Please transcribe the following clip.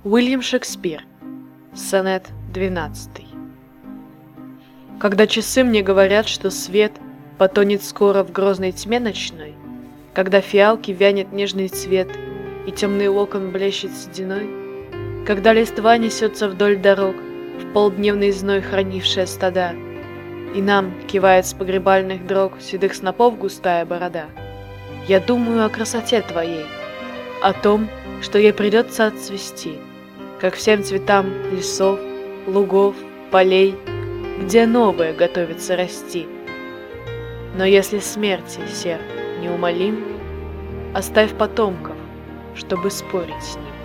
Уильям Шекспир. Сонет 12. Когда часы мне говорят, что свет потонет скоро в грозной тьме ночной, когда фиалки вянет нежный цвет и темный локон блещет сединой, когда листва несется вдоль дорог, в полдневный зной хранившая стада, и нам кивает с погребальных дрог седых снопов густая борода, я думаю о красоте твоей, о том, что ей придется отцвести, как всем цветам лесов, лугов, полей, где новое готовится расти. Но если смерти серп неумолим, оставь потомков, чтобы спорить с ним.